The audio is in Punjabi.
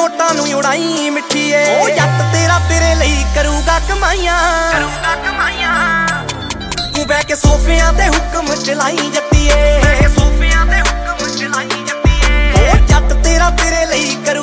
ਨੋਟਾਂ ਨੂੰ ਉਡਾਈ ਮਿੱਠੀਏ। ਉਹ ਜੱਟ ਤੇਰਾ ਤੇਰੇ ਲਈ ਕਰੂਗਾ ਕਮਾਈਆਂ, ਤੂੰ ਬਹਿ ਕੇ ਸੋਫਿਆਂ ਤੇ ਹੁਕਮ ਚਲਾਈ ਜੱਟੀਏ। ਉਹ ਜੱਟ ਤੇਰਾ ਤੇਰੇ ਲਈ